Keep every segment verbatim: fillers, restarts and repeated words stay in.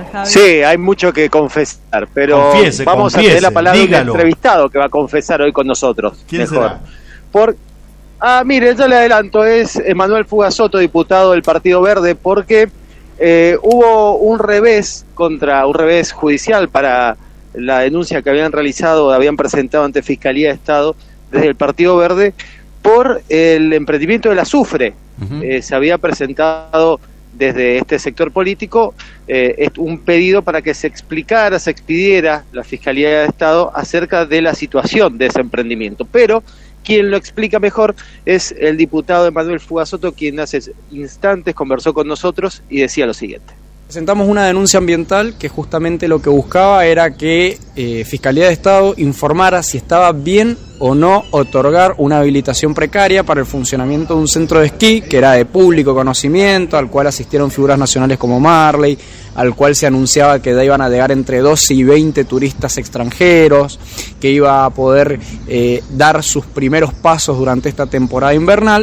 Javi. Sí, hay mucho que confesar, pero confiese, vamos confiese, a tener la palabra dígalo. de un entrevistado que va a confesar hoy con nosotros. ¿Quién mejor. será? Por, ah, mire, yo le adelanto, es Emanuel Fugasoto, diputado del Partido Verde, porque eh, hubo un revés contra un revés judicial para la denuncia que habían realizado, habían presentado ante Fiscalía de Estado desde el Partido Verde por el emprendimiento del azufre. Uh-huh. Eh, se había presentado desde este sector político eh, un pedido para que se explicara, se expidiera la Fiscalía de Estado acerca de la situación de ese emprendimiento. Pero quien lo explica mejor es el diputado Emanuel Fugasoto, quien hace instantes conversó con nosotros y decía lo siguiente. Presentamos una denuncia ambiental que justamente lo que buscaba era que eh, Fiscalía de Estado informara si estaba bien o no otorgar una habilitación precaria para el funcionamiento de un centro de esquí que era de público conocimiento, al cual asistieron figuras nacionales como Marley, al cual se anunciaba que iban a llegar entre doce y veinte turistas extranjeros, que iba a poder eh, dar sus primeros pasos durante esta temporada invernal.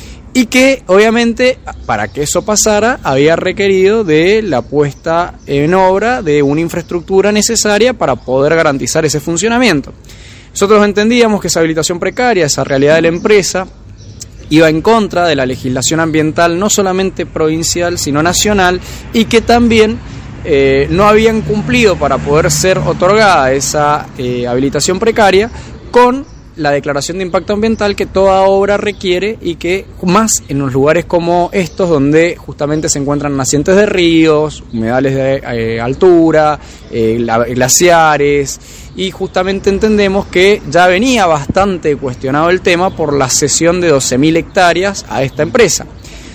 Y que, obviamente, para que eso pasara, había requerido de la puesta en obra de una infraestructura necesaria para poder garantizar ese funcionamiento. Nosotros entendíamos que esa habilitación precaria, esa realidad de la empresa, iba en contra de la legislación ambiental, no solamente provincial, sino nacional, y que también eh, no habían cumplido para poder ser otorgada esa eh, habilitación precaria con la declaración de impacto ambiental que toda obra requiere, y que más en los lugares como estos donde justamente se encuentran nacientes de ríos, humedales de eh, altura, eh, glaciares, y justamente entendemos que ya venía bastante cuestionado el tema por la cesión de doce mil hectáreas a esta empresa.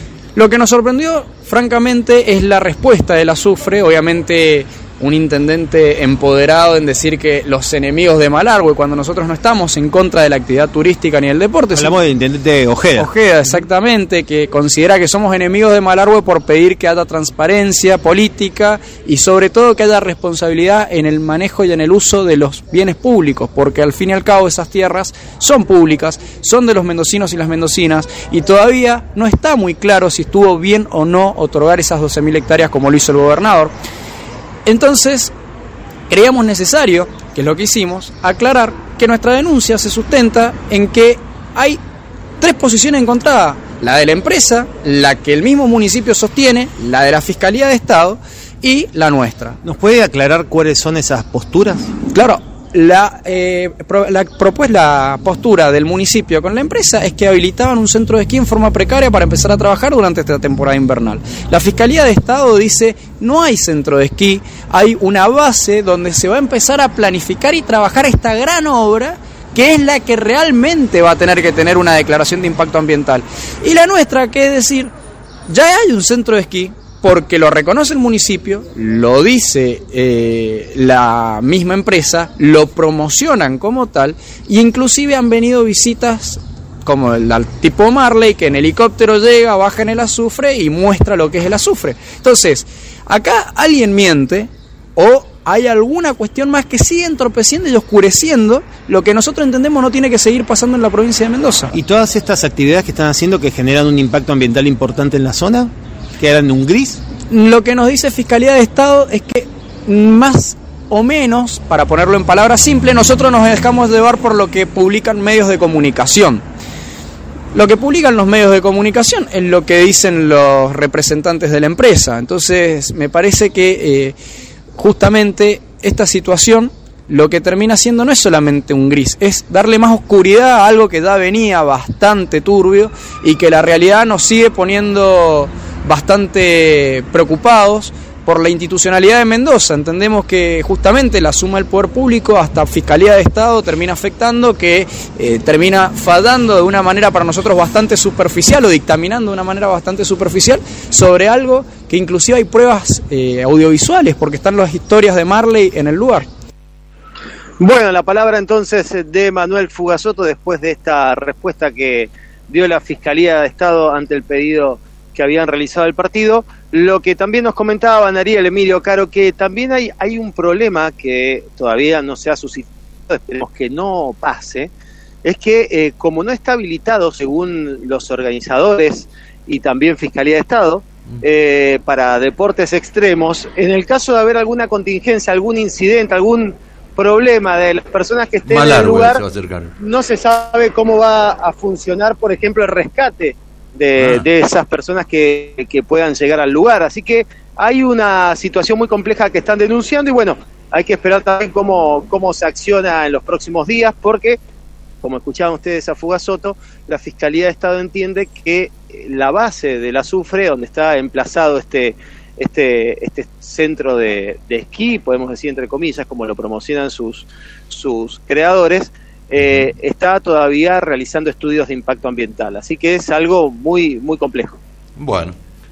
Lo que nos sorprendió francamente es la respuesta del azufre. Obviamente un intendente empoderado en decir que los enemigos de Malargüe, cuando nosotros no estamos en contra de la actividad turística ni el deporte. Hablamos del intendente Ojeda. Ojeda, exactamente, que considera que somos enemigos de Malargüe por pedir que haya transparencia política y sobre todo que haya responsabilidad en el manejo y en el uso de los bienes públicos, porque al fin y al cabo esas tierras son públicas, son de los mendocinos y las mendocinas, y todavía no está muy claro si estuvo bien o no otorgar esas doce mil hectáreas como lo hizo el gobernador. Entonces, creíamos necesario, que es lo que hicimos, aclarar que nuestra denuncia se sustenta en que hay tres posiciones encontradas: la de la empresa, la que el mismo municipio sostiene, la de la Fiscalía de Estado y la nuestra. ¿Nos puede aclarar cuáles son esas posturas? Claro. La, eh, pro, la, propus, la postura del municipio con la empresa es que habilitaban un centro de esquí en forma precaria para empezar a trabajar durante esta temporada invernal. La Fiscalía de Estado dice: no hay centro de esquí, hay una base donde se va a empezar a planificar y trabajar esta gran obra, que es la que realmente va a tener que tener una declaración de impacto ambiental. Y la nuestra, que es decir, ya hay un centro de esquí, porque lo reconoce el municipio, lo dice eh, la misma empresa, lo promocionan como tal, y inclusive han venido visitas como el al tipo Marley, que en helicóptero llega, baja en el azufre y muestra lo que es el azufre. Entonces, acá alguien miente, o hay alguna cuestión más que sigue entorpeciendo y oscureciendo lo que nosotros entendemos no tiene que seguir pasando en la provincia de Mendoza. ¿Y todas estas actividades que están haciendo que generan un impacto ambiental importante en la zona quedan en un gris? Lo que nos dice Fiscalía de Estado es que más o menos, para ponerlo en palabras simples, nosotros nos dejamos llevar por lo que publican medios de comunicación. Lo que publican los medios de comunicación es lo que dicen los representantes de la empresa. Entonces me parece que eh, justamente esta situación lo que termina siendo no es solamente un gris, es darle más oscuridad a algo que ya venía bastante turbio y que la realidad nos sigue poniendo bastante preocupados por la institucionalidad de Mendoza. Entendemos que justamente la suma del poder público hasta Fiscalía de Estado termina afectando, que eh, termina fallando de una manera para nosotros bastante superficial, o dictaminando de una manera bastante superficial sobre algo que inclusive hay pruebas eh, audiovisuales, porque están las historias de Marley en el lugar. Bueno, la palabra entonces de Manuel Fugasoto después de esta respuesta que dio la Fiscalía de Estado ante el pedido que habían realizado el partido. Lo que también nos comentaba Ariel Emilio Caro, que también hay, hay un problema que todavía no se ha suscitado, esperemos que no pase, es que eh, como no está habilitado según los organizadores y también Fiscalía de Estado, eh, para deportes extremos, en el caso de haber alguna contingencia, algún incidente, algún problema de las personas que estén en el lugar, se no se sabe cómo va a funcionar, por ejemplo, el rescate de, ah. de esas personas que, que puedan llegar al lugar. Así que hay una situación muy compleja que están denunciando y bueno, hay que esperar también cómo, cómo se acciona en los próximos días, porque, como escuchaban ustedes a Fugasoto, la Fiscalía de Estado entiende que la base del azufre, donde está emplazado este este este centro de, de esquí, podemos decir entre comillas, como lo promocionan sus sus creadores, eh, está todavía realizando estudios de impacto ambiental. Así que es algo muy muy complejo. Bueno,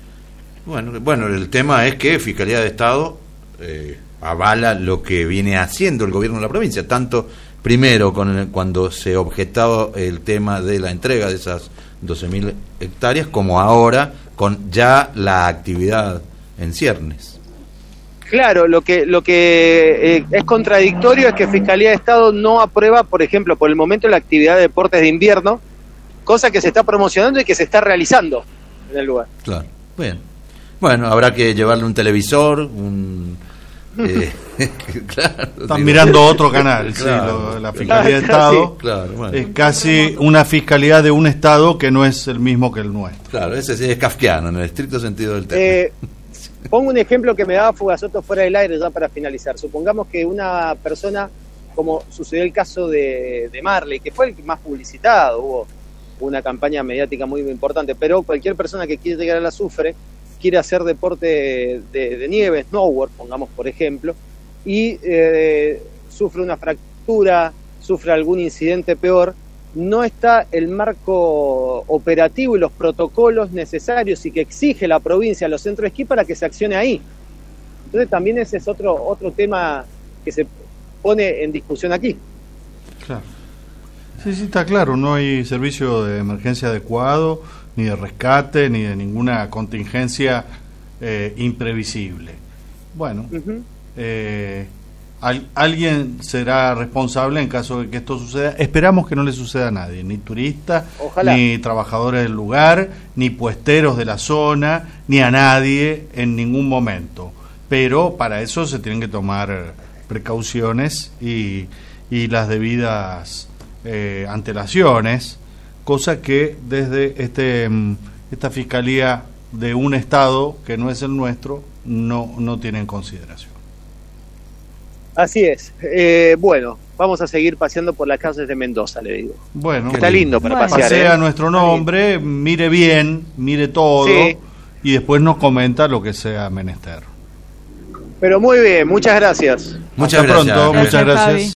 bueno, bueno, el tema es que Fiscalía de Estado eh, avala lo que viene haciendo el gobierno de la provincia, tanto primero con el, cuando se objetaba el tema de la entrega de esas doce mil hectáreas, como ahora con ya la actividad en ciernes. Claro, lo que lo que eh, es contradictorio es que Fiscalía de Estado no aprueba, por ejemplo, por el momento la actividad de deportes de invierno, cosa que se está promocionando y que se está realizando en el lugar. Claro, bien. Bueno, habrá que llevarle un televisor, un... Eh, claro, Están digo, mirando otro canal, claro, sí, lo, la Fiscalía de Estado sí, claro, bueno. Es casi una fiscalía de un Estado que no es el mismo que el nuestro. Claro, ese sí es kafkiano en el estricto sentido del término. Eh, pongo un ejemplo que me daba Fugasoto fuera del aire ya para finalizar. Supongamos que una persona, como sucedió el caso de, de Marley, que fue el más publicitado, hubo una campaña mediática muy, muy importante, pero cualquier persona que quiere llegar al azufre, quiere hacer deporte de, de nieve, snowboard, pongamos por ejemplo, y eh, sufre una fractura, sufre algún incidente peor, no está el marco operativo y los protocolos necesarios y que exige la provincia, los centros de esquí para que se accione ahí. Entonces también ese es otro, otro tema que se pone en discusión aquí. Claro. Sí, sí, está claro, no hay servicio de emergencia adecuado, ni de rescate, ni de ninguna contingencia eh, imprevisible. Bueno, uh-huh. eh, al, alguien será responsable en caso de que esto suceda. Esperamos que no le suceda a nadie, ni turistas, ni trabajadores del lugar, ni puesteros de la zona, ni a nadie en ningún momento. Pero para eso se tienen que tomar precauciones y, y las debidas eh, antelaciones, cosa que desde este esta fiscalía de un estado que no es el nuestro no, no tiene en consideración. Así es. Eh, bueno, vamos a seguir paseando por las calles de Mendoza, le digo. Bueno, está lindo para bueno. pasear. Pasea ¿eh? nuestro nombre, mire bien, mire todo, sí. Y después nos comenta lo que sea menester. Pero muy bien, muchas gracias. Muchas Hasta gracias. pronto, Gracias, muchas gracias. Javi.